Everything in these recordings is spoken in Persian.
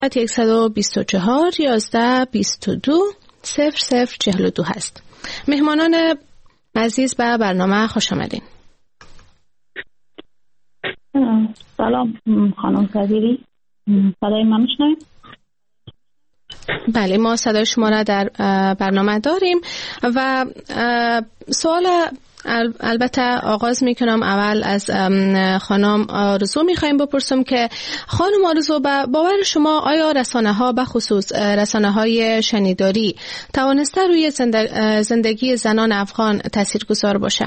124 11 22 0042 هست. مهمانان عزیز به برنامه خوش آمدین. سلام خانم صدیری، صدای من میشنوید؟ بله، ما صدای شما را در برنامه داریم و سوال البته آغاز میکنم اول از خانم آرزو میخوایم بپرسم که خانم آرزو، به باور شما آیا رسانه ها به خصوص رسانه های شنیداری توانسته روی زندگی زنان افغان تاثیرگذار باشه؟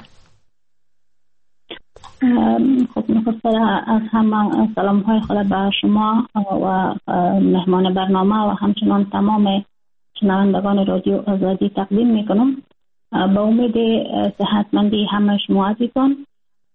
خب نخست از همه سلام های خود به شما و مهمان برنامه و همچنان تمام شنوندگان رادیو آزادی تقدیم میکنم. با امید صحتمندی همه شما عزیزان.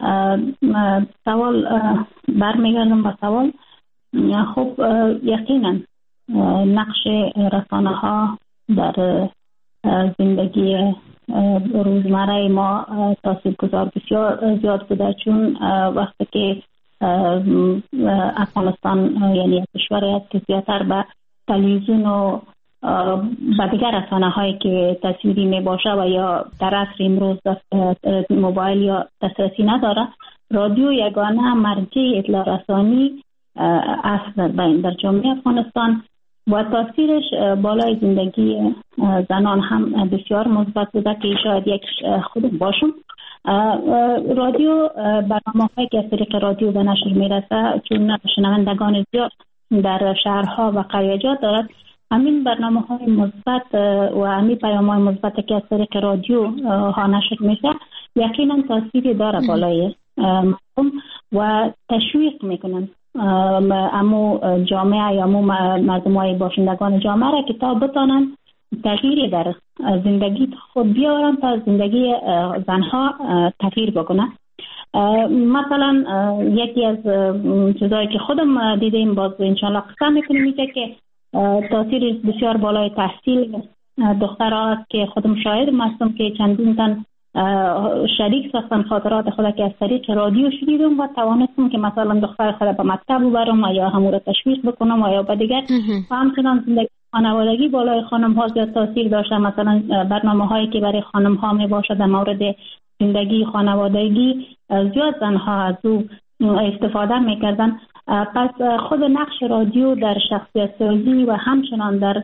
سوال برمیگردم به سوال. خب یقینا نقش رسانه ها در زندگی روزمره ما تاثیرگذار بسیار زیاد بوده، چون وقتی که افغانستان یعنی کشوری است که زیادتر به تلویزیون و و دیگر رسانه هایی که تصویری می باشه و یا در عصر امروز موبایل یا دسترسی نداره، رادیو یگانه مرجع اطلاع رسانی است در جامعه افغانستان و تاثیرش بالای زندگی زنان هم بسیار مثبت بوده که شاید یک خود باشم. رادیو برنامه‌هایی که از طریق رادیو به نشر میرسه، چون شنوندگان زیاد در شهرها و قریجات دارد، همین برنامه‌های مثبت و همین پیام‌های مثبت که از طریق رادیو ها نشر میشه یقینا تاثیری داره بالای مردم و تشویق میکنن امو جامعه یا امو مردمای باشندگان جامعه را که تا بتانن تغییری در زندگی خود بیارن تا زندگی زنها تغییر بکنه. مثلا یکی از چیزایی که خودم دیدیم باز انشالله قصه میکنیم میگه که تاثیر بسیار بالای تحصیل دخترها است که خودم شاهدم هستم که چندین تن شریک ساختن خاطرات خود که از طریق رادیو شنیدم و توانستم که مثلا دختر خود به مکتب ببرم و یا همون را تشویق بکنم و یا به دیگر و همچنان زندگی خانوادگی بالای خانم ها زیاد تاثیر داشته. مثلا برنامه هایی که برای خانم ها می باشه در مورد زندگی خانوادگی زیاد زنها از او استفاده میکردن. پس خود نقش رادیو در شخصیت سازی و همچنان در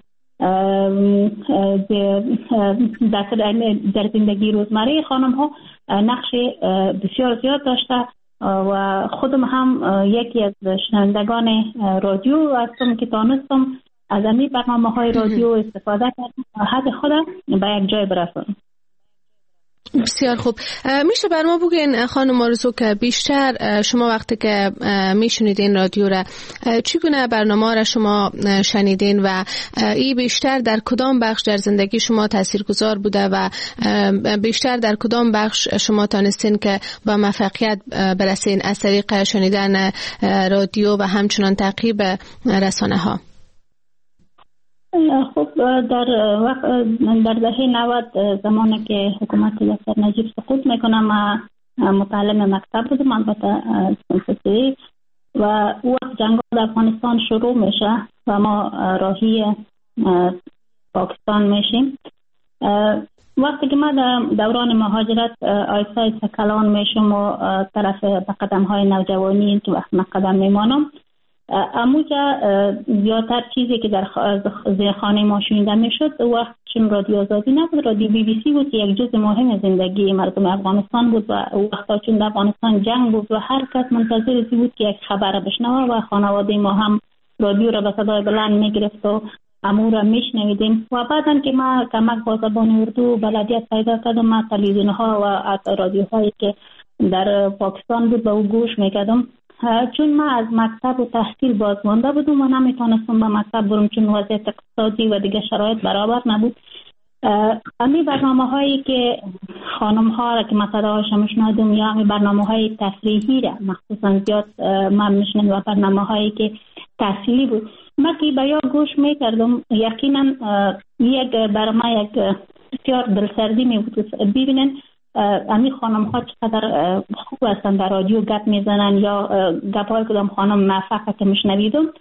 زندگی روزمره خانم ها نقش بسیار زیاد داشته و خودم هم یکی از شنوندگان رادیو هستم که تانستم از همین برنامه های رادیو استفاده کردم حد خودم به یک جای برسونم. بسیار خوب. میشه بر ما بگین خانم آرزو که بیشتر شما وقتی که میشنیدین رادیو را چگونه برنامه را شما شنیدین و این بیشتر در کدام بخش در زندگی شما تاثیرگذار بوده و بیشتر در کدام بخش شما تانستین که با موفقیت برسین از طریق شنیدن رادیو و همچنان تعقیب رسانه ها؟ خب در دهه 90 زمانی که حکومت دکتر نجیب سقوط میکنه ما متعلم مکتب بودم البته سنسیتی و وقت جنگ در افغانستان شروع میشه و ما راهی پاکستان میشیم. وقتی که ما دوران مهاجرت آیسای کلان میشم و طرف به قدم های نوجوانی تو وقت قدم میمانم، اموجا زیادتر چیزی که در زیر خانه ما شنیده میشد وقت چون رادیو آزادی نبود، رادیو BBC بود که یک جزء مهم زندگی مردم افغانستان بود و وقتا چون در افغانستان جنگ بود و هر کس منتظر بود که یک خبر بشنوه و خانواده ما هم رادیو را به صدای بلند میگرفت و امور را میشنویدیم و بعدن که ما کمک با زبان اردو بلدیت پیدا کردم، ما تلویزیون ها و رادیوهایی که در پاکستان بود به او گوش میکردم. چون ما از مکتب و تحصیل بازمانده بودم و نمیتونستم به مکتب برم چون وضعیت اقتصادی و دیگه شرایط برابر نبود. امی برنامه هایی که خانم ها را که مثلا هاشم میشنیدم یا امی برنامه های تفریحی را مخصوصا زیاد من میشنیدم و برنامه هایی که تحصیلی بود ما که به یا گوش میکردم یقینا برای ما یک بسیار دلسردی می بود. ببینن امی خانم ها چقدر خوب هستن در رادیو گپ میزنن یا گپ های کدام خانم موفقه که میشنویدم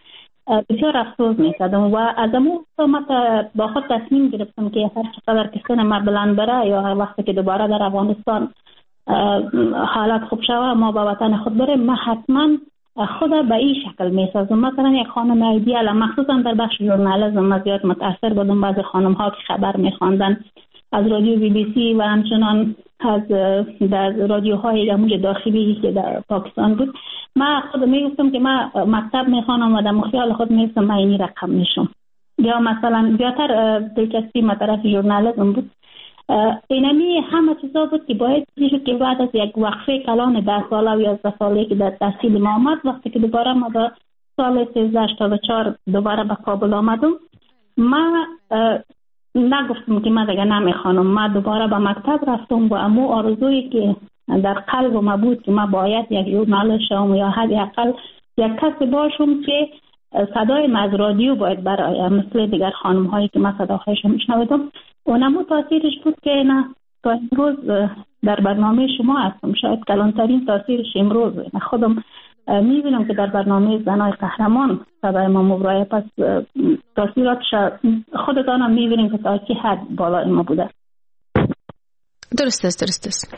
بسیار افسوس می‌کردم و از اون وقت با خود تصمیم گرفتم که هر چقدر که سن ما بلند بره یا وقتی که دوباره در افغانستان حالت خوب شوه ما به وطن خود بریم، ما حتما خود به این شکل میسازم. مثلا یک خانم ایدیال، مخصوصا در بخش ژورنالیسم زیاد متاثر بودم. بعضی خانم ها که خبر میخواندن از رادیو BBC و همچنان از در رادیوهای همون داخلی که در پاکستان بود، ما خود میگفتم که ما مکتب میخوانم و در مخیال خود میگفتم من اینی رقم میشم. یا مثلا زیادتر دلچسپی ما طرف ژورنالیسم بود. اینمی همه چیزا بود که باید میشد که بعد از یک وقفه کلان 10 ساله و 11 ساله که در تحصیل ما آمد، وقتی که دوباره ما در سال 1384 دوباره به کابل آمدم، ما نگفتم که من دیگه نمیخوانم. ما دوباره به مکتب رفتم و امو آرزویی که در قلب ما بود که ما باید یک ژورنالیست شوم یا حداقل یک کسی باشم که صدای ما از رادیو باید برای مثل دیگر خانم هایی که من صداهایشون میشنویدم. اونمو تاثیرش بود که نه تا امروز در برنامه شما هستم. شاید کلانترین تاثیرش امروزه. من خودم میبینم که در برنامه زنای قهرمان صدای ما مبرای، پس تاثیراتش خودتانم میبینیم که تا چه حد بالای ما بوده. درست است.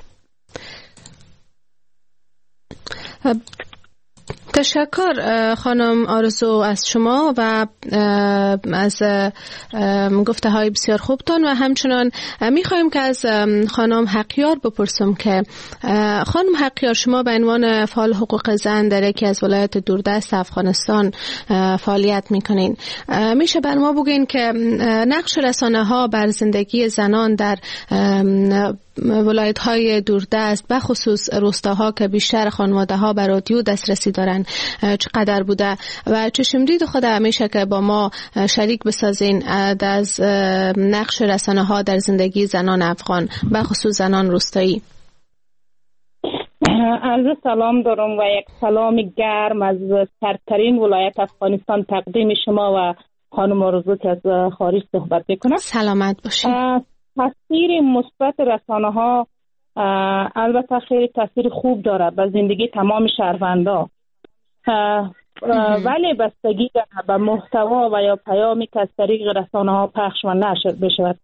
تشکر خانم آرزو از شما و از گفته های بسیار خوبتان و همچنان میخوایم که از خانم حقیار بپرسم که خانم حقیار، شما به عنوان فعال حقوق زن در یکی از ولایات دوردست افغانستان فعالیت میکنین. میشه بر ما بگین که نقش رسانه ها بر زندگی زنان در ولایت های دوردست به خصوص روستاها که بیشتر خانواده ها به رادیو دسترسی دارن چقدر بوده و چشم دید خود همیشه که با ما شریک بسازین از نقش رسانه ها در زندگی زنان افغان به خصوص زنان روستایی؟ عرض سلام دارم و یک سلام گرم از سرترین ولایت افغانستان تقدیم شما و خانم آرزو که از خارج صحبت میکنم. سلامت باشید. تاثیر مثبت رسانه ها البته خیلی تاثیر خوب داره به زندگی تمام شهروندا، ولی بستگی داره به محتوا و یا پیامی که از طریق رسانه ها پخش و نشر بشود.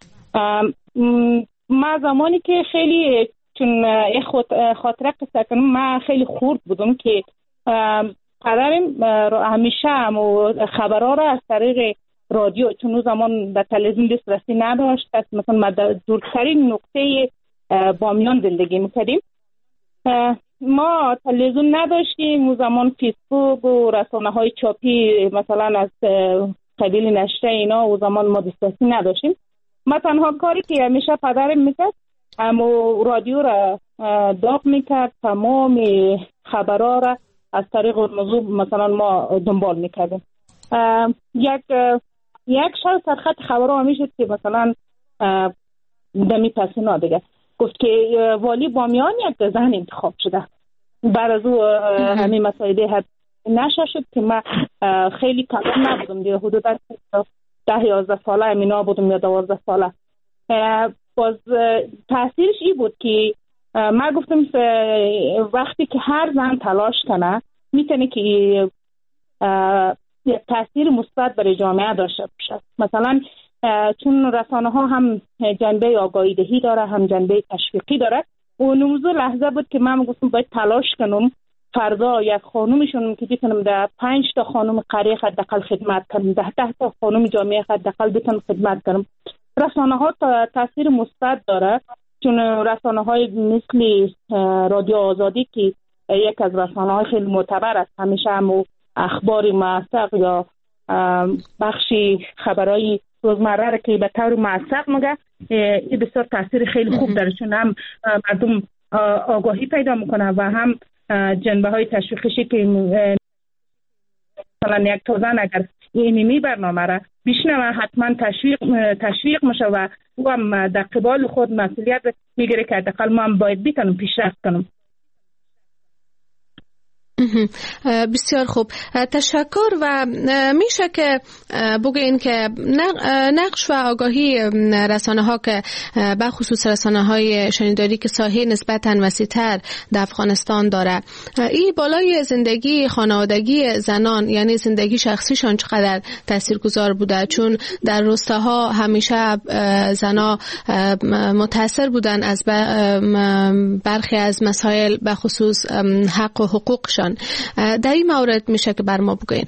ما زمانی که خیلی چون خاطره قصه کنم، من خیلی خورد بودم که پدرم همیشه خبرها را از طریق رادیو، چون اون زمان در تلویزیون دسترسی نداشت، مثلا ما در دورترین نقطه بامیان زندگی میکردیم، ما تلویزیون نداشتیم اون زمان. فیسبوک و رسانه های چاپی مثلا از قبیل نشریه اینا اون زمان ما دسترسی نداشتیم. ما تنها کاری که همیشه پدرم میکرد اما رادیو را داغ میکرد، تمام خبرها را از طریق موضوع مثلا ما دنبال میکردیم. یک شب سرخط خبرها میشد که مثلا دمی پسینا دیگه گفت که والی بامیان یک زن انتخاب شده. بعد از او همین مسائل حد نشه شد که من خیلی کلان نبودم دیگه، حدودا 10-11 ساله امینا بودم یا 12 ساله. باز تاثیرش این بود که من گفتم وقتی که هر زن تلاش کنه میتونه که یک تاثیر مثبت برای جامعه داشته باشه. مثلا چون رسانه ها هم جنبه آگاهی دهی داره هم جنبه تشویقی داره. اون موضوع لحظه بود که من گفتم باید تلاش کنم فردا یک خانومشون که بتونم در 5 تا خانم قریه حداقل خدمت کنم، 10 تا خانم جامعه حداقل بتونم خدمت کنم. رسانه ها تاثیر مثبت داره، چون رسانه های مثل رادیو آزادی که یک از رسانه های خیلی معتبر است، همیشه هم اخبار موثق یا بخشی خبرهای روزمره را که به طور موثق میگه، این بسیار تاثیر خیلی خوب داره، چون هم مردم آگاهی پیدا میکنه و هم جنبه های تشویقی که مثلا یک توزن اگر اینمی برنامه را بیشنوه حتما تشویق میشه و او هم در قبال خود مسئولیت میگیره که حداقل ما هم باید بتونم پیشرفت کنم. بسیار خوب، تشکر. و میشه که بگین که نقش و آگاهی رسانه ها که به خصوص رسانه های شنیداری که ساحه نسبتاً وسیع‌تر در افغانستان داره، این بالای زندگی خانوادگی زنان یعنی زندگی شخصیشان چقدر تاثیرگذار بوده؟ چون در روستاها همیشه زنا متاثر بودن از برخی از مسائل به خصوص حق و حقوقشان. در این مورد میشه که بر ما بگوین.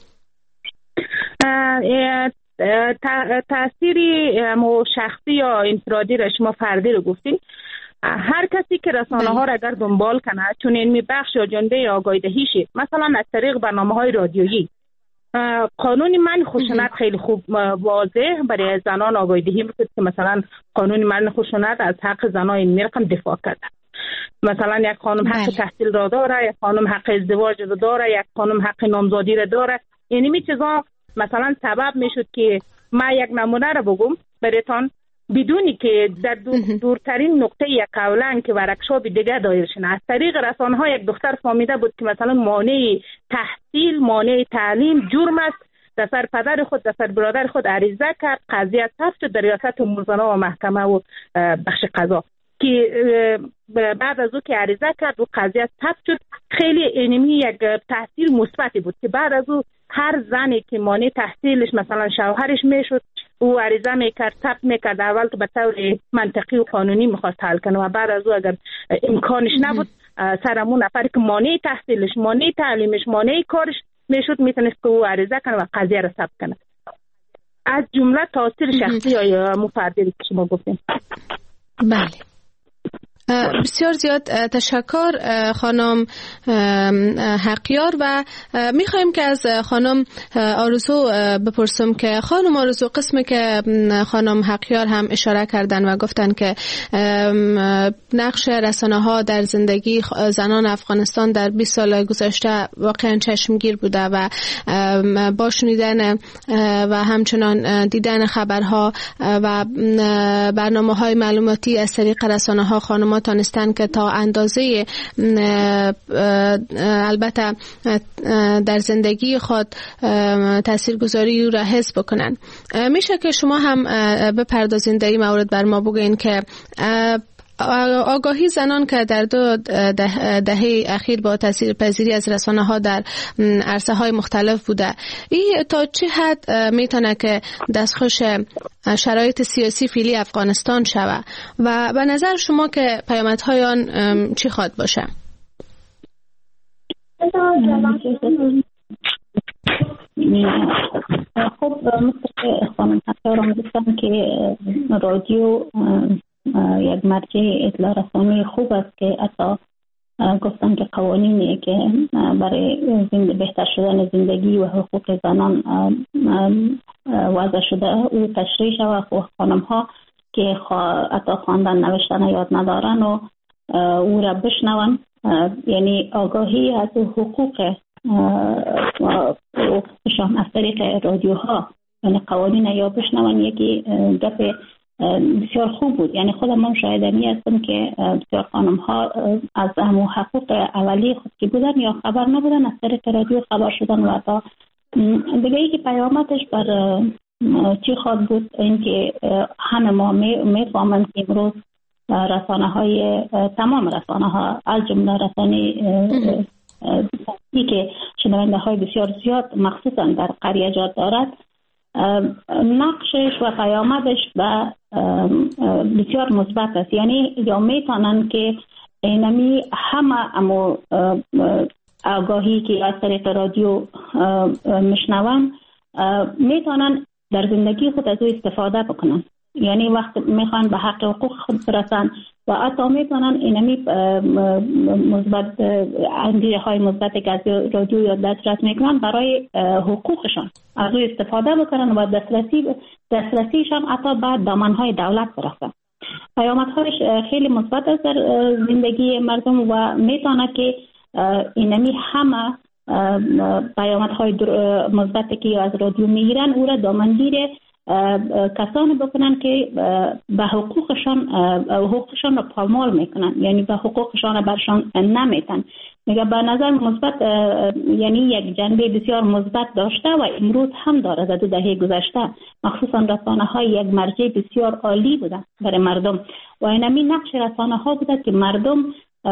تأثیری شخصی یا انفرادی را شما فردی رو گفتین. هر کسی که رسانه ها را اگر دنبال کنه، چون این بخش یا جنبه آگاهی دهیشه، مثلا از طریق برنامه‌های رادیویی، قانون من خشونت خیلی خوب واضح برای زنان آگاهی دهی می‌کنه که مثلا قانون من خشونت از حق زنان این میرقم دفاع کرده. مثلا یک خانم حق تحصیل را داره، یک خانم حق ازدواج را داره، یک خانم حق نامزادی را داره. یعنی می چیزا مثلا سبب میشد که ما یک نمونه را بگم برایتان، بدونی که در دورترین نقطه یک قولن که ورکشاپ دیگه دایر شده، از طریق رسانه ها یک دختر فهمیده بود که مثلا مانع تحصیل، مانع تعلیم جرم است. در سر پدر خود، در سر برادر خود عریضه کرد، قضیه ثبت شد در ریاست امور زنان و محکمه و بخش قضا، که بعد از او که عریضه کرد و قضیه ثبت شد، خیلی اینمی یک تاثیر مثبتی بود که بعد از او هر زنی که مانع تحصیلش مثلا شوهرش میشد، او عریضه میکرد، ثبت میکرد، اول که به طور منطقی و قانونی میخواست حل کنه و بعد از او اگر امکانش نبود، سرمون نفری که مانع تحصیلش، مانع تعلیمش، مانع کارش میشد، میتونست که او عریضه کنه و قضیه را ثبت کنه. از جمله تاثیر شخصی یا مفردی که شما گفتین. بله، بسیار زیاد تشکر خانم حقیار. و میخوایم که از خانم آرزو بپرسم که خانم آرزو، قسمی که خانم حقیار هم اشاره کردن و گفتن که نقش رسانه ها در زندگی زنان افغانستان در 20 سال گذشته واقعا چشمگیر بوده و با شنیدن و همچنان دیدن خبرها و برنامه‌های معلوماتی از طریق رسانه ها خانم‌ها تانستن که تا اندازه البته در زندگی خود تاثیرگذاری او را حس بکنن. میشه که شما هم بپردازین در این مورد بر ما بگین که آگاهی زنان که در 2 دهه اخیر با تاثیر پذیری از رسانه ها در عرصه های مختلف بوده، این تا چه حد میتونه که دستخوش شرایط سیاسی فعلی افغانستان شود و به نظر شما که پیامدهای آن چی خواهد باشه؟ خب مثل خانم حقیار گفتن که رادیو یک مرجع اطلاع رسانی خوب است که حتی گفتن که قوانینی که برای بهتر شدن زندگی و حقوق زنان وضع شده او تشریح شود و خانم ها که حتی خواندن نوشتن یاد ندارن و او را بشنون، یعنی آگاهی از حقوقشان از طریق رادیوها، یعنی قوانین یا بشنون، یکی گپ بسیار خوب بود. یعنی خودم من شاهدنی هستم که بسیار خانم ها از همون حقوق اولی خود که بودن یا خبر نبودن، از طریق رادیو خبر شدن و تا دیگه ای که پیامدش بر چی خواهد بود این که همه ما میفهمند که امروز رسانه های تمام رسانه ها از جمله رسانه که شنونده های بسیار زیاد مخصوصا در قریه‌جات دارد، نقشش و پیامدش به بسیار مثبت است. یعنی یا میتونن که اینمی همه اما آگاهی که از طریق رادیو میشنون میتونن در زندگی خود از او استفاده بکنن، یعنی وقت میخوان به حق حقوق خود برسن و حتی میتونن اینمی مثبت اندیشه های مثبتی که از رادیو یا دسترس میکنن برای حقوقشان از او استفاده بکنن و دسترسیشان حتی به دامنهای دولت برسن. پیامدهایش خیلی مثبت است در زندگی مردم و میتونه که اینمی همه پیامدهای مثبتی که از رادیو میگیرن او را دامنگیر کسانی بکنن که به حقوقشان را پامال میکنن، یعنی به حقوقشان را برشان نمیتن. میگه به نظر مثبت یعنی یک جنبه بسیار مثبت داشته و امروز هم داره. در 2 دهه گذشته مخصوصا رسانه‌های یک مرجع بسیار عالی بوده برای مردم و اینمی نقش رسانه‌ها بوده که مردم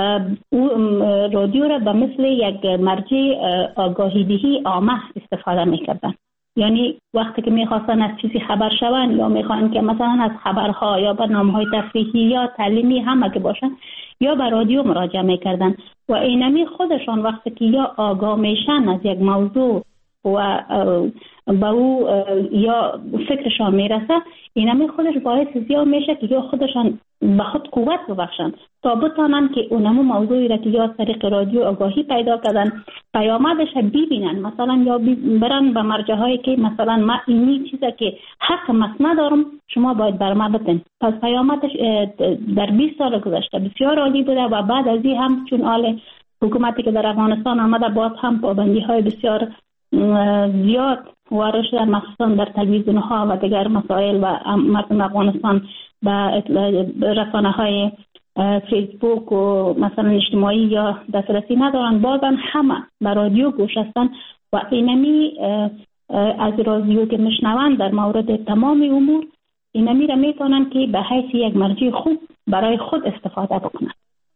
رادیو را به مثل یک مرجع آگاهی دهی عامه استفاده میکردن. یعنی وقتی که میخواستن از چیزی خبر شون یا میخوان که مثلا از خبرها یا برنامه‌های تفریحی یا تعلیمی هم که باشن یا به رادیو مراجعه میکردن و اینمی خودشان وقتی که یا آگاه میشن از یک موضوع و با او یا فکرشان میرسه، اینمی خودش باعث زیاد میشه که یا خودشان به خود قوت ببخشن تا بتانن که اونمو موضوعی را که یا طریق رادیو آگاهی پیدا کردن پیامدش ببینن، مثلا یا برن به مرجع‌هایی که مثلا ما اینی چیزا که حق ندارم شما باید بر ما بتن. پس پیامدش در 20 سال گذشته بسیار عالی بوده و بعد از این هم چون آل حکومتی که در افغانستان آمده باز هم پابندی‌های بسیار زیاد وارد شده، مخصوصا در تلویزیون‌ها و دیگر مسائل و مردم افغانستان به رسانه‌های فیسبوک و مثلا اجتماعی یا دسترسی ندارن، بازن همه به رادیو گوش هستن و اینمی از رادیو که میشنون در مورد تمام امور اینمی را میتونن که به حیث یک مرجع خوب برای خود استفاده بکنن.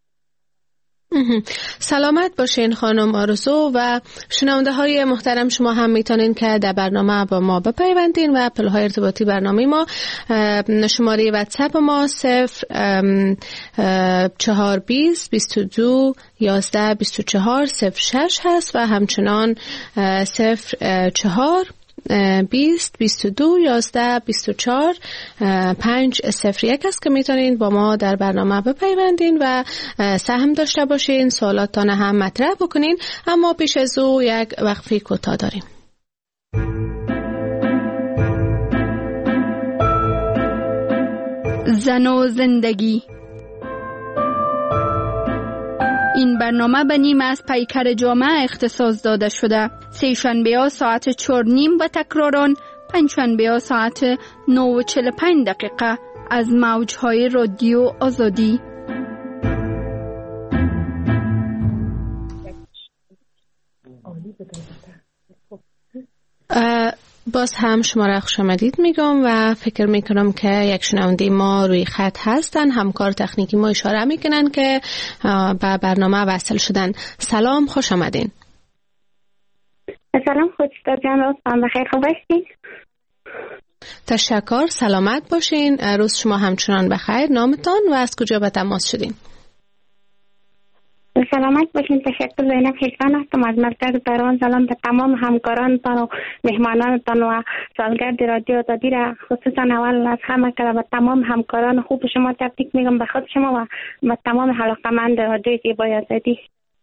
سلامت باشین خانم آرزو و شنونده های محترم، شما هم میتونین که در برنامه با ما بپیوندین و پلهای ارتباطی برنامه ما شماره واتساپ ما 0420 22 11 24 06 هست و همچنان 04 20 22 11 24 501 است که میتونین با ما در برنامه بپیوندین و سهم داشته باشین، سوالاتتان هم مطرح بکنین. اما پیش از او یک وقفه کوتاه داریم. زن و زندگی. این برنامه به نیمه از پیکر جامعه اختصاص داده شده. سه‌شنبه‌ها ساعت 4:30 و تکراران پنجشنبه‌ها ساعت 9:45 از موج‌های رادیو آزادی. باز هم شما را خوش آمدید میگم و فکر میکنم که یک شنونده ما روی خط هستن. همکار تکنیکی ما اشاره میکنن که به برنامه وصل شدن. سلام، خوش آمدین. سلام، خوشتا جان، روزتان بخیر، خوب هستین؟ تشکر، سلامت باشین. روز شما همچنان بخیر. نامتان و از کجا به تماس شدین؟ سلامت باشین. تشکر. زینب حسن هستم از مرکز پیروان. سلام به تمام همکارانتان و مهمانانتان و سالگرد رادیو آزادی را خصوصا اول از همه که به تمام همکاران خوب شما تبریک میگم، به خود شما و به تمام علاقه‌مند رادیو زیبای آزادی.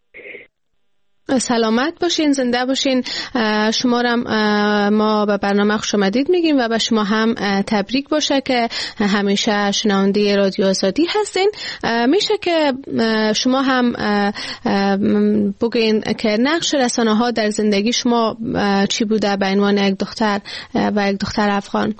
سلامت باشین، زنده باشین. شما را ما به برنامه خوش آمدید میگیم و به شما هم تبریک باشه که همیشه شنونده رادیو آزادی هستین. میشه که شما هم بگین که نقش رسانه ها در زندگی شما چی بوده به عنوان یک دختر و یک دختر افغان؟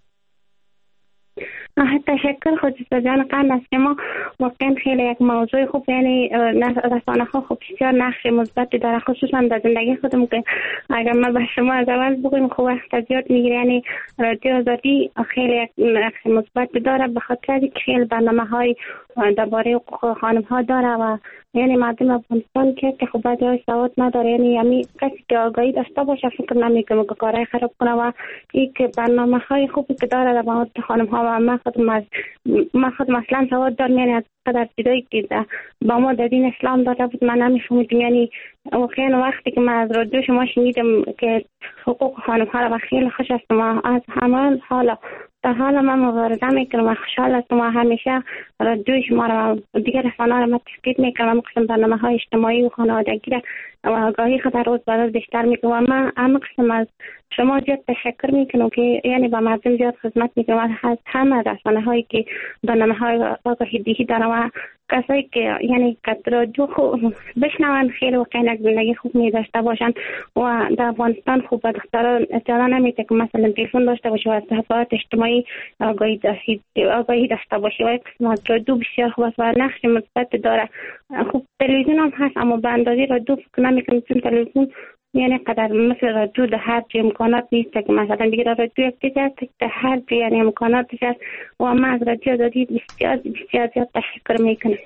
تشکر خودت جان. قند از شما واقعا خیلی یک موضوع خوب، یعنی رسانه ها خوب بسیار نقش مثبتی داره خصوصا در زندگی خودم که اگر ما به شما از اول بگویم خوب وقت زیاد میگیره. یعنی رادیو آزادی خیلی یک نقش مثبتی داره به خاطر که خیلی برنامه های درباره حقوق خانم ها داره و یعنی مردم افغانستان که خب بعضی سواد نداره، یعنی کسی که آگاهی داشته باشه فکر نمیکنه که کارهای خراب کنه و این که برنامه های خوبی که داره در مورد خانم ها و ما خود مثلا سواد دارم، یعنی از قدر جدایی که با ما در دین اسلام داده بود من نمیفهمیدم. یعنی واقعا وقتی که من از رادیو شما شنیدم که حقوق خانم ها را خیلی خوش هستم و از همان حالا در حال من مبارزه میکنم و خوشحال هستم و همیشه رادیو شما را و دیگر رسانه‌ها را من تشکیل میکنم و مخصوصا برنامه های اجتماعی و خانوادگی را و آگاهی خود روز به روز بیشتر میکنم و من همه قسم از شما زیاد تشکر میکنم که یعنی با مردم زیاد خدمت میکنم از همه رسانه هایی که برنامه های آگاهی دهی دارن و کسایی که یعنی رادیو خوب بشنون خیلی واقعا زندگی خوب می داشته باشن و در افغانستان خوب به دختران اجازه نمیده که مثلا تلفن داشته باشه و از صفحات اجتماعی آگاهی داشته باشه و قسم از رادیو بسیار خوب است و نقش مثبت داره. خوب تلویزیون هم هست اما به اندازه رادیو فکر نمیکنم چون تلویزیون یعنی قدر مثل رادیو در هر جای امکانات نیست که مثلا بگیر رادیو یک چیز هست در هر جای یعنی امکاناتش هست و من از رادیو آزادی بسیار زیاد تشکر میکنم.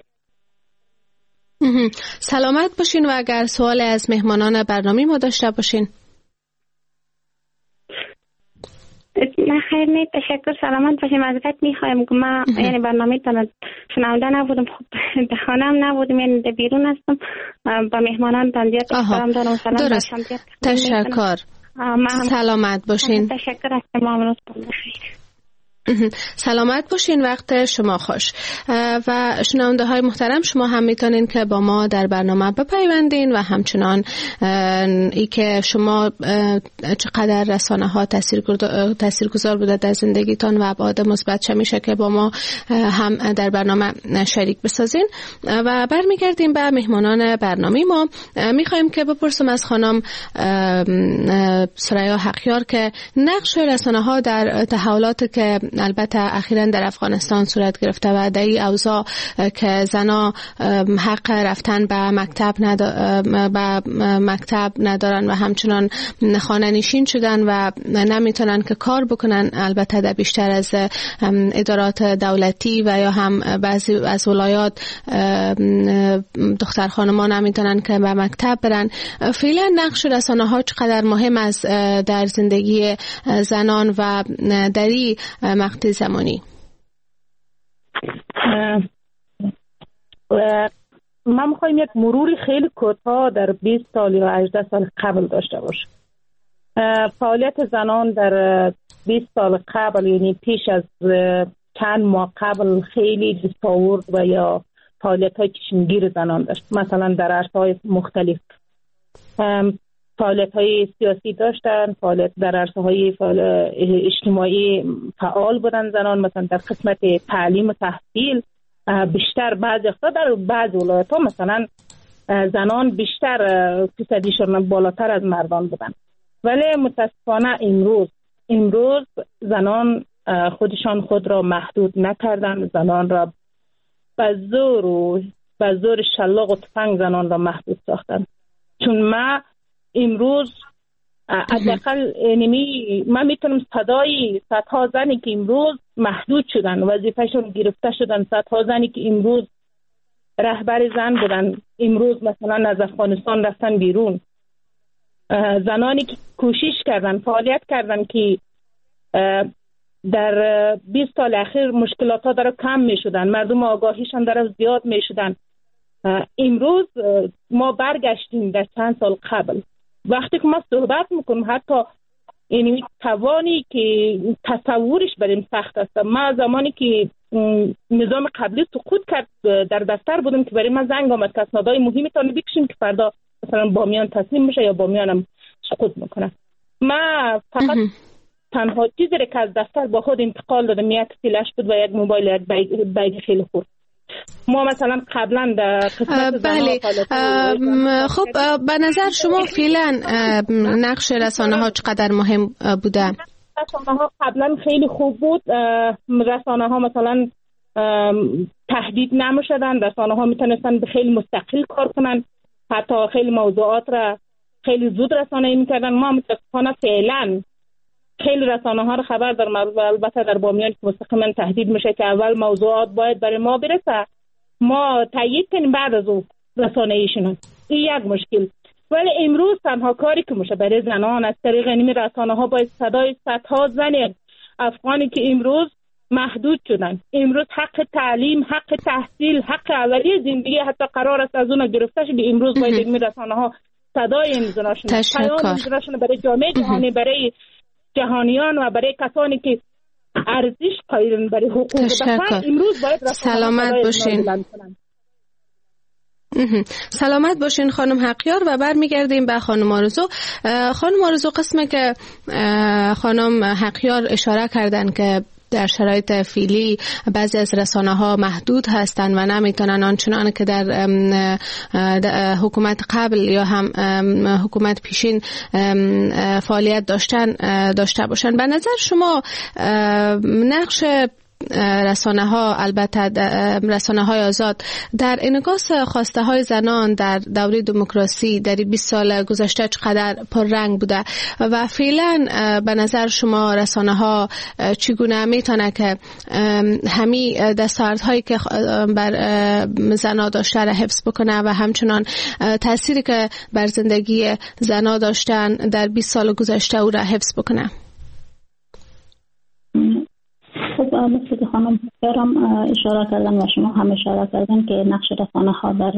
سلامت باشین و اگر سوال از مهمانان برنامه ما داشته باشین. نه خیر نه تشکر سلامت باشیم. معذرت میخوایم که من یعنی برنامه تان شنونده نبودم خب در خانه هم نبودم یعنی در بیرون هستم با مهمانان تان زیاد احترام دارم. سلام درست. تشکر سلامت باشین. تشکر از تمام روز بخیر. سلامت باشین وقت شما خوش. و شنونده های محترم شما هم میتونین که با ما در برنامه بپیوندین و همچنان ای که شما چقدر رسانه ها تاثیرگذار بوده در زندگیتان و ابعاد مثبت چه میشه که با ما هم در برنامه شریک بسازین. و برمیگردیم به مهمانان برنامه ما. میخوایم که بپرسم از خانم ثریا حقیار که نقش رسانه ها در تحولات که البته اخیراً در افغانستان صورت گرفته و در این اوضاع که زنا حق رفتن به مکتب ندارن و همچنان خانه نشین شدن و نمیتونن که کار بکنن، البته در بیشتر از ادارات دولتی و یا هم بعضی از ولایات دختر خانما نمیتونن که به مکتب برن. فعلا نقش رسانه ها چقدر مهم است در زندگی زنان و در این مقطع زمانی؟ من میخوایم یک مروری خیلی کوتاه در 20 سال یا 18 سال قبل داشته باشم. فعالیت زنان در 20 سال قبل یعنی پیش از چند ماه قبل خیلی دستاورد و یا فعالیت های چشمگیر زنان داشت. مثلا در عرصه‌های مختلف فعالیت های سیاسی داشتن، فعالیت در عرصه های اجتماعی فعال بودن زنان. مثلا در قسمت تعلیم و تحصیل بیشتر در بعض ولایت ها مثلا زنان بیشتر فیصدیشون بالاتر از مردان بودن. ولی متاسفانه امروز زنان خودشان خود را محدود نکردن، زنان را به زور شلاق و تفنگ زنان را محدود ساختن. چون ما امروز حداقل من میتونم صدای صدها زنی که امروز محدود شدن، وظیفهشون گرفته شدن، صدها زنی که امروز رهبر زن بودن امروز مثلا از افغانستان رفتن بیرون، زنانی که کوشش کردن فعالیت کردن که در 20 سال اخیر مشکلات ها داره کم می شدن، مردم آگاهیشان داره زیاد می شدن. امروز ما برگشتیم در چند سال قبل. وقتی که ما صحبت میکنم حتی این توانی که تصورش بریم سخت است. ما زمانی که نظام قبلی سقوط کرد در دفتر بودم که برای ما زنگ آمد که اسنادهای مهمی تان بکشیم که فردا مثلا بامیان تسلیم بشه یا بامیان هم سقوط میکنه. ما فقط تنها چیزی که از دفتر با خود انتقال دادم یک فلش بود و یک موبایل، یک بیگ خیلی خوب. ما مثلا قبلا در قسمت بله. خب به نظر شما فعلا نقش رسانه ها چقدر مهم بوده؟ رسانه ها قبلا خیلی خوب بود. رسانه ها مثلا تهدید نمی‌شدن، رسانه ها میتونستن به خیلی مستقل کار کنن، حتی خیلی موضوعات را خیلی زود رسانه‌ای میکردن. ما متاسفانه فعلا خیلی رسانه ها رو خبر دارم، البته در بامیان که مستقیما تهدید میشه که اول موضوعات باید برای ما برسه، ما تایید کنیم بعد از اون رسانه‌ایشون. این یک مشکل. ولی امروز تنها کاری که میشه برای زنان از طریق این رسانه ها باید صدای صدها زن افغانی که امروز محدود شدن، امروز حق تعلیم، حق تحصیل، حق اولیه زندگی حتی قرار است از اون گرفته شده، امروز باید این رسانه ها صدای این زناشون، پیام زناشون برای جامعه جهانی، برای جهانیان و برای کسانی که ارزش قائلن برای حقوق بشر امروز باید سلامت باشین. سلامت باشین خانم حقیار و برمیگردیم به خانم آرزو. خانم آرزو، قسمه که خانم حقیار اشاره کردن که در شرایط فعلی بعضی از رسانه‌ها محدود هستند و نمیتونن آنچنان که در حکومت قبل یا هم حکومت پیشین فعالیت داشته باشند. به نظر شما نقش رسانه‌ها، البته رسانه‌های آزاد، در انعکاس خواسته های زنان در دوره دموکراسی در 20 سال گذشته چقدر پررنگ بوده و فعلا به نظر شما رسانه‌ها چگونه میتونه که همین دستاوردهایی که بر زنان داشته را حفظ بکنه و همچنان تأثیری که بر زندگی زنان داشتن در 20 سال گذشته او را حفظ بکنه؟ خب مثل که خانم حقیارم اشاره کردن و شما هم اشاره کردن که نقش رسانه‌ها در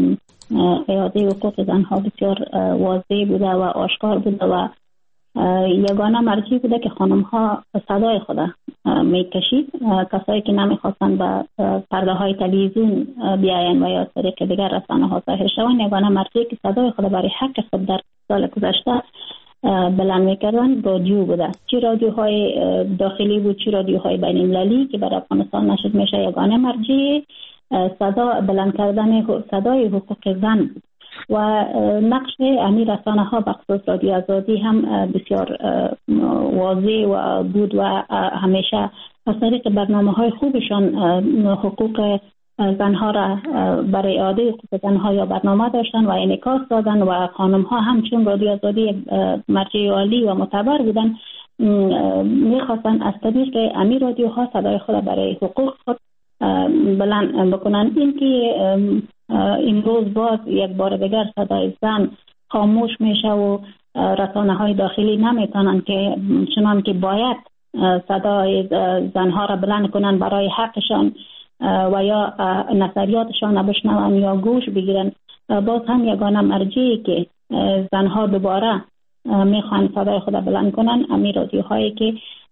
اعاده حقوق زنها بسیار واضح بوده و آشکار بوده و یگانه مرجعی بوده که خانم‌ها صدای خود میکشید. کسایی که نمیخواستن به پرده های تلویزیون بیاین و یا طریق دیگر رسانه‌ها ظاهر شوند، یگانه مرجعی که صدای خود برای حق خود در سال گذشته بلند میکردن رادیو بوده، چی رادیوهای داخلی بود چی رادیوهای بین المللی که برای افغانستان نشد میشه. یگانه مرجع صدا بلند کردن صدای حقوق زن بود و نقش امیر رسانه ها بخصوص رادیو آزادی هم بسیار واضح و بود و همیشه از طریق برنامه های خوبشان حقوق زنها را برای اعاده حقوق زنها یا برنامه داشتن و انعکاس دادن و خانم ها هم چون رادیو آزادی مرجع عالی و معتبر بودن میخواستن از طریق امیر رادیو ها صدای خود برای حقوق خود بلند بکنن. این که امروز باز یک بار دیگر صدای زن خاموش میشه و رسانه های داخلی نمیتونن که چنان که باید صدای زنها را بلند کنن برای حقشان و یا نظریاتشان بشنون یا گوش بگیرن. باز هم یگانه مرجعی که زنها دوباره میخوان صدای خود بلند کنن امیر رادیوهایی که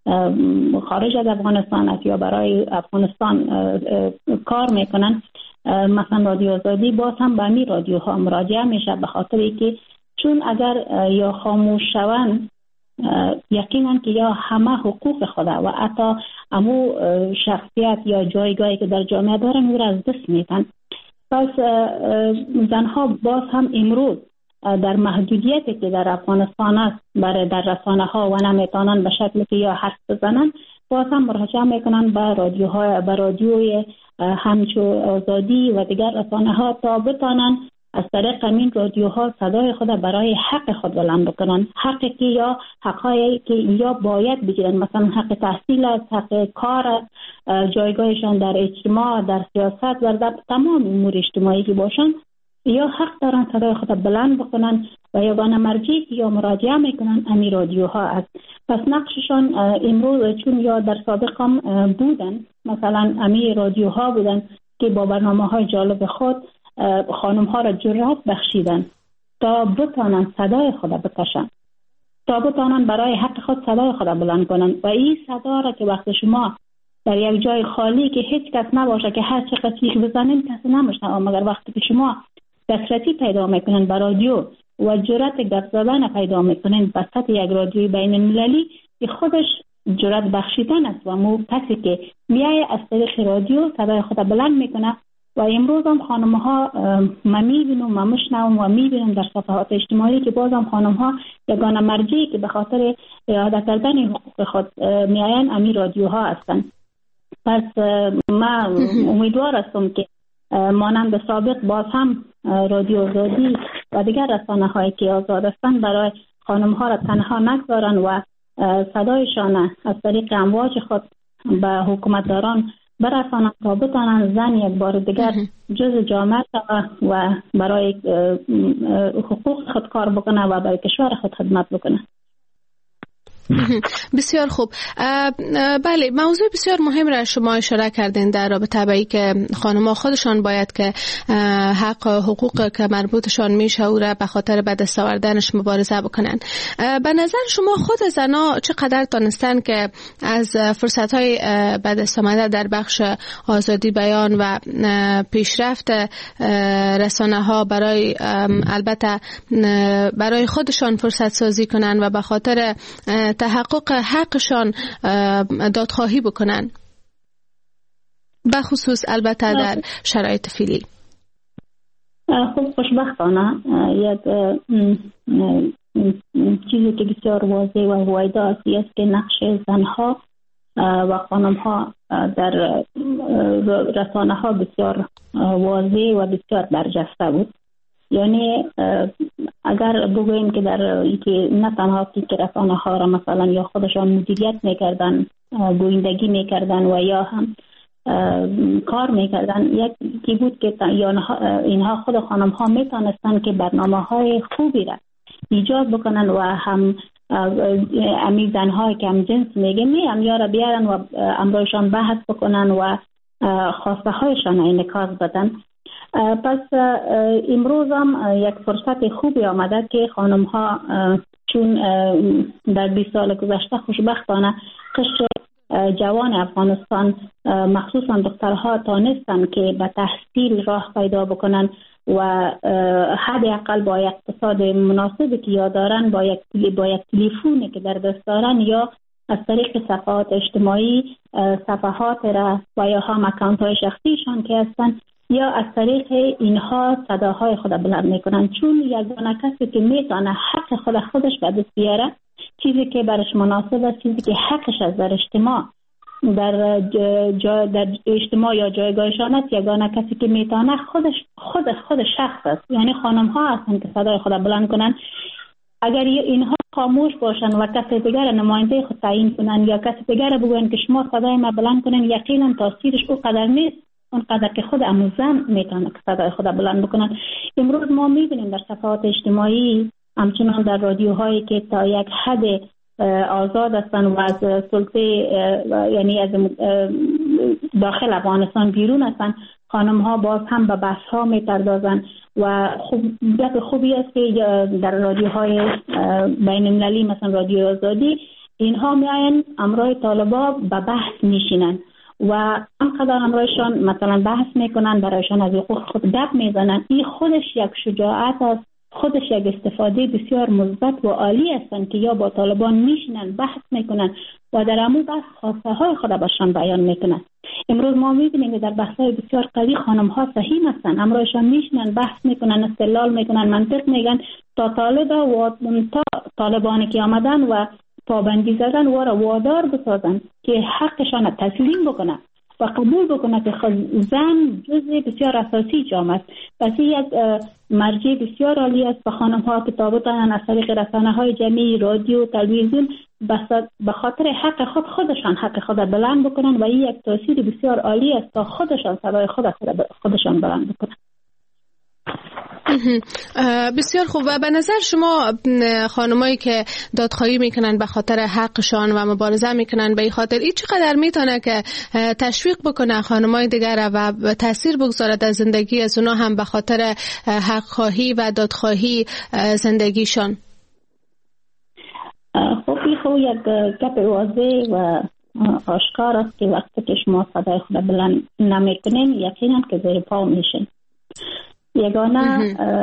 خارج از افغانستان است یا برای افغانستان کار میکنن، مثلا رادیو آزادی باز هم به امیر رادیوها مراجعه میشه، به خاطر که چون اگر یا خاموش شوند یقینا که یا همه حقوق خود و حتی امو شخصیت یا جایگاهی که در جامعه دارن او را از دست میدن. پس زنها باز هم امروز در محدودیتی که در افغانستان است برای در رسانه ها و نمیتونن به شکلی که یا حرف بزنن، باز هم مراجعه میکنن به رادیوهای به رادیوی همچو آزادی و دیگر رسانه ها تا بتانن از طریق این رادیوها صدای خود برای حق خود بلند بکنن، حقی که یا حقایی که یا باید بگیرن، مثلا حق تحصیل است، حق کار است، جایگاهشان در اجتماع، در سیاست و در تمام امور اجتماعی که باشن یا حق دارن صدای خود بلند بکنن و یگانه مرجعی که یا مراجعه میکنن امیر رادیوها است. پس نقششان امروز چون یا در سابق هم بودن، مثلا امیر رادیوها بودن که با برنامه‌های جالب خود خانم ها را جرأت بخشیدن تا بتانن صدای خود بکشن، تا بتانن برای حق خود صدای خود بلند کنن. و این صدا را که وقت شما در یک جای خالی که هیچ کس نباشه که هر چقدر چیخ بزنین کسی نمیشنوه، مگر وقتی که شما دسترسی پیدا میکنن به رادیو و جرأت گپ زدن پیدا میکنن به سطح یک رادیوی بین المللی که خودش جرأت بخشیدن است و مو کسی که میایه از طریق رادیو صدای خود بلند میکنه. و امروز هم خانم ها ما میبینم و مشنوم و میبینم در صفحات اجتماعی که باز هم خانم ها یگانه مرجعی که به خاطر اعاده کردن حقوق خود میاین امیر رادیوها هستن. پس ما امیدوار هستم که مانند سابق باز هم رادیو آزادی و دیگر رسانه هایی که آزاد هستند برای خانم ها را تنها نگذارن و صدایشان از طریق امواج خود به حکومتداران برسانن تا بتانن زن یک بار دیگر جز جامعه و برای حقوق خود کار بکنه و برای کشور خود خدمت بکنه. بسیار خوب. بله، موضوع بسیار مهم را شما اشاره کردین در رابطه با اینکه خانم‌ها خودشان باید که حق حقوق که مربوطشان میشه او را به خاطر به دست آوردنش مبارزه بکنن. به نظر شما خود زنها چقدر تانستن که از فرصت‌های به دست آمده در بخش آزادی بیان و پیشرفت رسانه‌ها برای البته برای خودشان فرصت سازی کنن و به خاطر تحقق حقشان دادخواهی بکنن، به خصوص البته در شرایط فعلی؟ خب خوشبختانه یک چیزی که بسیار واضح و واحد است که نقش زنها و خانمها در رسانه ها بسیار واضح و بسیار برجسته بود. یعنی اگر بگوییم که در اینکه نه تنها که رسانه ها را مثلا یا خودشان مدیریت میکردن، گویندگی میکردن و یا هم کار میکردن، یکی بود که اینها خود خانم ها میتونستن که برنامه های خوبی را ایجاد بکنن و هم امی زنهای که هم جنس میگه امیار را بیارن و امروزشان بحث بکنن و خواسته هایشان انعکاس بدن. پس امروز هم یک فرصت خوبی آمده که خانم ها چون در 20 سال گذشته خوشبختانه قشر جوان افغانستان مخصوصا دخترها تانستن که به تحصیل راه پیدا بکنن و حداقل با اقتصاد مناسبی که یا دارن با یک تلفنی که در دست دارن یا از طریق صفحات اجتماعی صفحات را و یا هم اکانت های شخصیشان که هستن یا از طریق اینها صداهای خود بلند میکنن، چون یگانه کسی که میتونه حق خودش به دست بیاره، چیزی که برش مناسب است، چیزی که حقش از در اجتماع در اجتماع یا جایگاهشان است، یگانه کسی که میتونه خود شخص است. یعنی خانم ها هستن که صدای خود بلند کنن. اگر اینها خاموش باشن و کسی دیگر نماینده خود تعیین کنن یا کسی دیگر بگوین که شما صدای ما بلند کنن، یقینا تاثیرش اونقدر نیست اونقدر که خود زن میتونه که صدای خود بلند بکنن. امروز ما میبینیم در صفحات اجتماعی، همچنان در رادیوهایی که تا یک حد آزاد هستن و از سلطه یعنی از داخل افغانستان بیرون هستن، خانم ها باز هم به بحث ها می‌پردازن و خوبی است که در رادیوهای بین المللی مثلا رادیو آزادی اینها میاین امرای طالبا به بحث میشینن و همقدر همراهشان مثلا بحث میکنن، برایشان از حقوق خود گپ میزنن. این خودش یک شجاعت است، خودش یک استفاده بسیار مثبت و عالی هستند که یا با طالبان میشینن بحث میکنن و در همون بحث خواسته های خود باشان بیان میکنن. امروز ما میبینیم که در بحث های بسیار قوی خانم ها صحیح هستند، همراهشان میشینن بحث میکنن، استدلال میکنن، منطق میگن تا طالبانی که آمدن و پابندی زدن و را وادار بسازن که حقشان تسلیم بکنن و قبول بکنه که زن جزء بسیار اساسی جامعه است. پس یک مرجع بسیار عالی است به خانم ها که تابطن از طریق رسانه های جمعی، رادیو، تلویزیون به خاطر حق خودشان حق خود بلند بکنن و این یک تاثیر بسیار عالی است تا خودشان صدای خودشان بلند بکنن. بسیار خوب. و به نظر شما خانمایی که دادخواهی میکنن به خاطر حقشان و مبارزه میکنن به این خاطر، این چقدر میتونه که تشویق بکنه خانمای دیگر و تاثیر بگذاره در زندگی از اونا هم به خاطر حق خواهی و دادخواهی زندگیشان؟ خب یک گپ واضح و آشکار است که وقتی که شما صدای خود بلند نمیکنین یقینا که زیر پا میشین. یگانه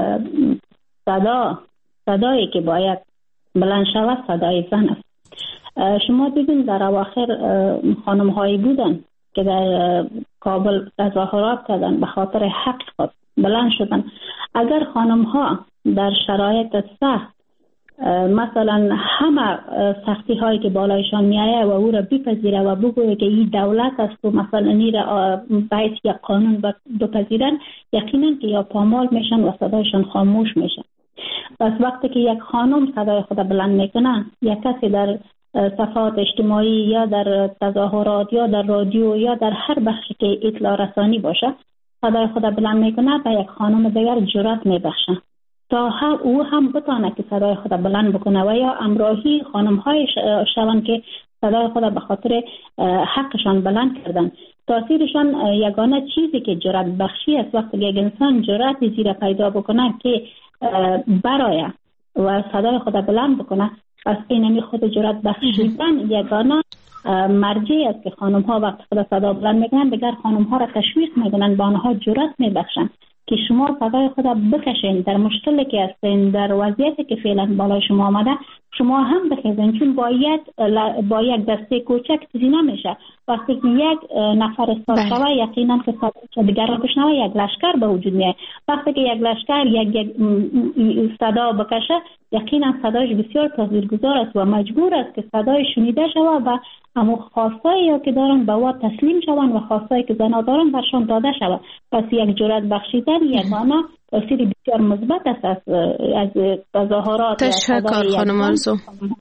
صدایی که باید بلند شود صدای زن است. شما دیدین در اواخر خانم هایی بودن که در کابل تظاهرات کردن به خاطر حق خود بلند شدن. اگر خانم ها در شرایط سخت مثلا همه سختی هایی که بالایشان میایه و او را بپذیره و بگویه که این دولت است و مثلا این را باید یک قانون بپذیرن، یقینا که یا پامال میشن و صدایشان خاموش میشن. پس وقتی که یک خانم صدای خود بلند میکنه، یک کسی در صفحات اجتماعی یا در تظاهرات یا در رادیو یا در هر بخشی که اطلاع رسانی باشه صدای خود بلند میکنه، به یک خانم دیگر جرأت میبخشه تا او هم بتانه که صدای خود بلند بکنه و یا امراهی خانم های شوند که صدای خود به خاطر حقشان بلند کردن. تاثیرشان یگانه چیزی که جرأت بخشی است. وقتی یک انسان جرأت زیر پیدا بکنه که برای و صدای خود بلند بکنه، پس اینمی خود جرأت بخشیدن یگانه مرجعی است که خانم ها وقتی خود صدا بلند میکنن دیگر خانم ها را تشویق میکنن، با آنها جرأت میبخشن که شما صدای خود بکشین در مشکلی که هستین، در وضعیتی که فعلا بالای شما آمده شما هم بخیزین، چون با یک دسته کوچک چیزی نمیشه. وقتی که یک نفر استاد شوه یقینا که صدای دیگر را بشنوه یک لشکر به وجود میاد. وقتی که یک لشکر یک صدا بکشه یقینا صدایش بسیار تاثیرگذار است و مجبور است که صدای شنیده شود و اما خواستایی که دارن به او تسلیم شوند و خواستایی که زنها دارن برشان داده شود. پس یک جرأت بخشیدن یگانه تاثیر بسیار مثبت است از تظاهرات. تشکر خانم آرزو.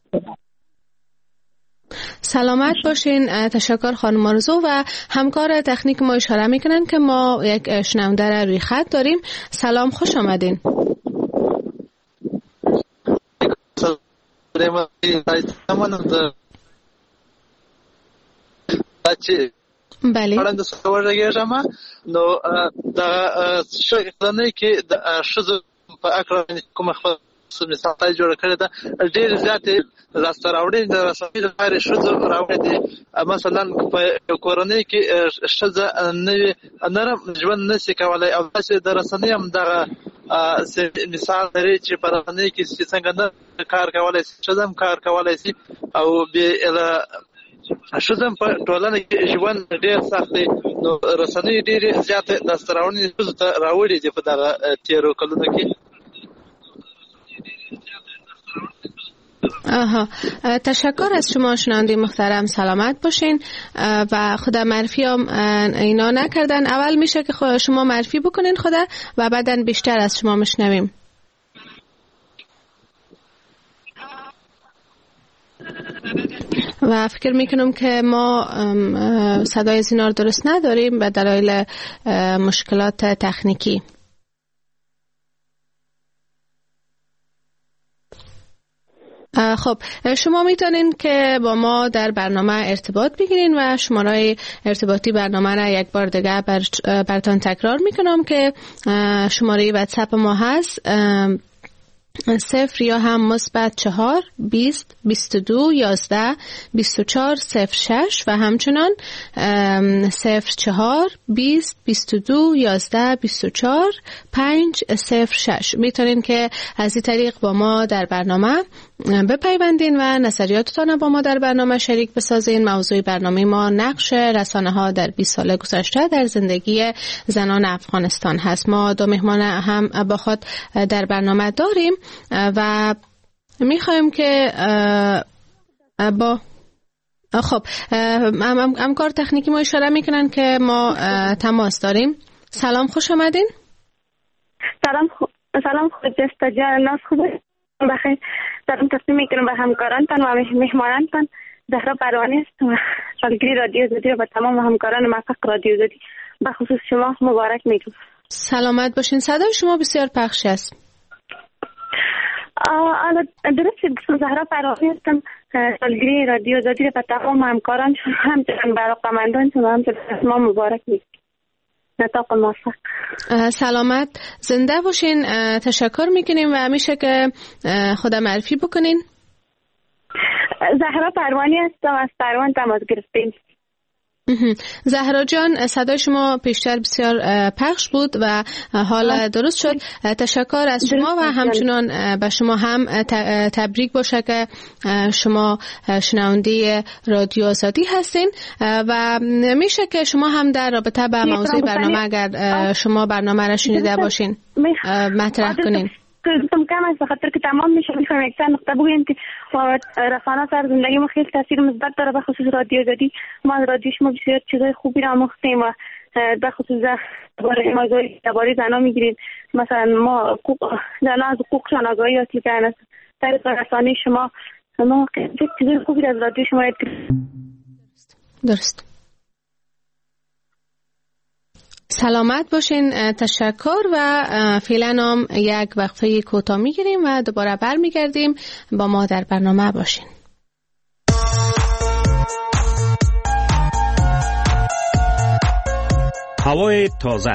سلامت باشین. تشکر خانم آرزو. و همکار تکنیک ما اشاره میکنن که ما یک شنونده را روی خط داریم. سلام، خوش آمدین. بله. وړاندې ورغېږم نو دا شغلانه کې د شذو په اکرام کوم خپل مثال ته جوړ کړی دا ډېر زیات لاسته راوړنې د رسمي لپاره شذو راوړي دي. مثلا په کورنۍ کې شذا نرم ژوند نشي کولای او تاسو د رسنۍ هم دغه مثال لري چې په رسنۍ کې څنګه نه کار کولای شي، شذا هم کار کولای شي او به شذم په ټولنه کې ژوند ډېر سخت دی. نو رسنۍ ډېرې زیاتې لاسته راوړنې ته راوړي دي په دغه تیرو کلونو کې. تشکر از شما شنونده محترم. سلامت باشین و خدا معرفی هم اینا نکردن. اول میشه که شما معرفی بکنین خدا و بعدا بیشتر از شما میشنویم. و فکر میکنم که ما صدای زینار درست نداریم به دلایل مشکلات تکنیکی. خب شما میتونین که با ما در برنامه ارتباط بگیرین و شماره ارتباطی برنامه را یک بار دیگه براتون تکرار میکنم که شماره واتساپ ما هست 0 یا هم مثبت 4 20 22 11 24 06 و همچنان 0 4 20 22 11 24 5 06. میتونین که از این طریق با ما در برنامه بپیوندین و نظریاتتان با ما در برنامه شریک بسازین. موضوع برنامه ما نقش رسانه ها در 20 سال گذشته در زندگی زنان افغانستان هست. ما دو مهمان هم با خود در برنامه داریم و میخوایم که با خب همکار تکنیکی ما اشاره میکنن که ما تماس داریم. سلام، خوش آمدین. سلام خود جست جان ناس خوب بخیر. سلام تقدیم میکنم به همکارانتان و مهمانانتان. زهرا پروانه است و سالگیری رادیو زدی و به تمام همکاران موفق رادیو زدی به خصوص شما مبارک میگم. سلامت باشین. صدای شما بسیار پخش است. درست زهرا پروانه هستم. سالگیری رادیو زدی و به تمام همکاران همچنین برقمندان شما همچنین شما مبارک میگم. نطاق موفق. سلامت زنده باشین. تشکر میکنیم و میشه که خدا معرفی بکنین. زهرا پروانی هستم، از پروان تماس گرفتیم. زهرا جان صدای شما پیشتر بسیار پخش بود و حالا درست شد. تشکر از شما و همچنان به شما هم تبریک باشه که شما شنونده رادیو آزادی هستین و میشه که شما هم در رابطه با موضوع برنامه اگر شما برنامه را شنیده باشین مطرح کنین. دوستم کم است بخاطر که تمام میشه میخوام یک نقطه بگویم که رسانه سر زندگی ما خیلی تاثیر مثبت داره. به خصوص رادیو زدی ما از رادیوش ما بسیار چیزای خوبی را آموختیم و به خصوص درباره زنا میگیریم. مثلا ما زنا از حقوقشان آگاهی حاصل کردن از طریق رسانه شما ما چیزای خوبی از رادیو شما یاد گرفتیم. درست. سلامت باشین. تشکر و فعلا هم یک وقفه کوتاه میگیریم و دوباره برمیگردیم. با ما در برنامه باشین. هوای تازه،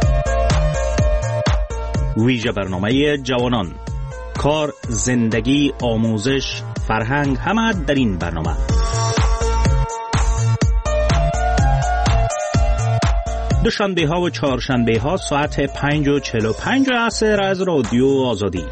ویژه برنامه جوانان، کار، زندگی، آموزش، فرهنگ، همه در این برنامه. دوشنبه ها و چهارشنبه ها ساعت 5:45 عصر از رادیو آزادی.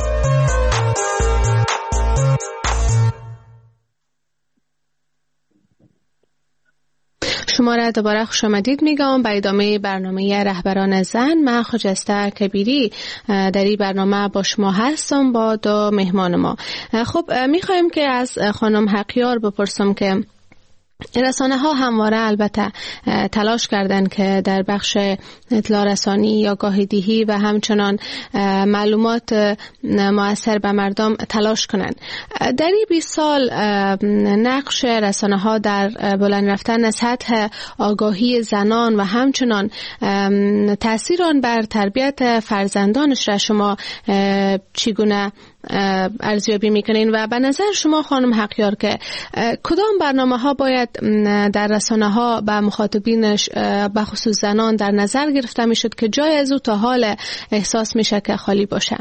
شما را دوباره خوش آمدید میگم به ادامه برنامه رهبران زن. من خجسته کبیری در این برنامه با شما هستم با دو مهمان ما. خب میخوایم که از خانم حقیار بپرسم که رسانه ها همواره البته تلاش کردن که در بخش اطلاع رسانی یا آگاهی دهی و همچنان معلومات مؤثر به مردم تلاش کنند. در این 20 سال نقش رسانه ها در بلند رفتن سطح آگاهی زنان و همچنان تأثیر آن بر تربیت فرزندانش را شما چگونه ارزیابی میکنین و به نظر شما خانم حقیار که کدام برنامه ها باید در رسانه ها به مخاطبینش به خصوص زنان در نظر گرفته میشد که جای از او تا حال احساس میشه که خالی باشه؟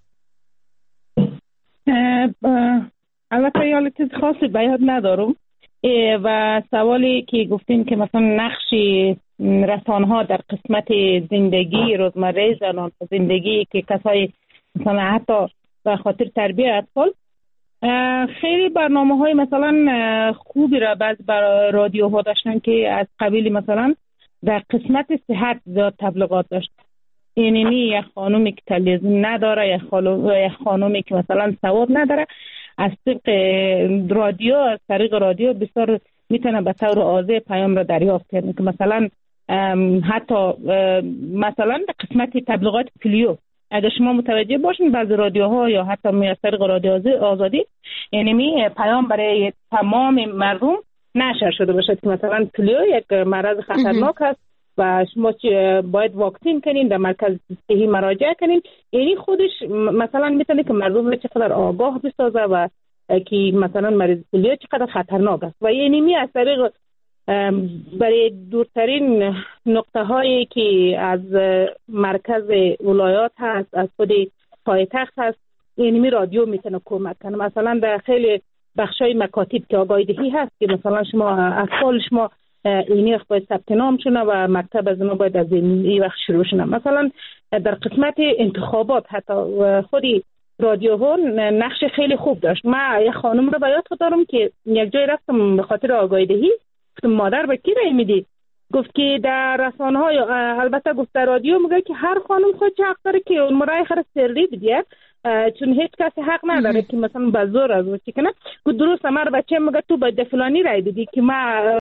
البته یه چیز خاصی به یاد ندارم و سوالی که گفتین که مثلا نقش رسانه ها در قسمت زندگی روزمره زنان، زندگی که کسای مثلا حتی به خاطر تربیت اطفال، خیلی برنامه های مثلا خوبی را بعض رادیوها داشتن که از قبیل مثلا در قسمت صحت زیاد تبلیغات داشت. یعنی یک خانومی که تلویزیون نداره، یک خانومی که مثلا سواد نداره، از طریق رادیو، از طریق رادیو بسیار میتونه به طور واضح پیام را دریافت کنه که مثلا حتی مثلا در قسمت تبلیغات پلیو اگر شما متوجه باشین بعضی رادیوها یا حتی از طریق رادیو آزادی یعنی پیام برای تمام مردم نشر شده باشه که مثلا پلیو یک مرض خطرناک است و شما باید واکسین کنین، در مرکز صحی مراجعه کنین. یعنی خودش مثلا میتونه که مردم رو چقدر آگاه بسازه و که مثلا مریض پلیو چقدر خطرناک است و یعنی از طریق برای دورترین نقطه هایی که از مرکز ولایات هست، از خود پایتخت هست، یعنی رادیو میتونه کمک کنه. مثلا در خیلی بخشای مکاتب که آگاهی دهی هست که مثلا شما اطفال شما اینی وقت باید ثبت نام شونه و مکتب از اونها باید از این وقت شروع شونه. مثلا در قسمت انتخابات حتی خودی رادیو ها نقش خیلی خوب داشت. من یک خانم رو باید دارم که یک جای رفتم به خاطر آگاهی دهی، مادر به کی رای میدی؟ گفت که در رسانه ها، البته گفت در رادیو میگه که هر خانم خودش حق داره که اون رای خرج سری بده، چون هیچ کسی حق نداره که مثلا به زور از او چی کنه. گفت درست، من بچه میگه تو باید فلانی رای بدی که من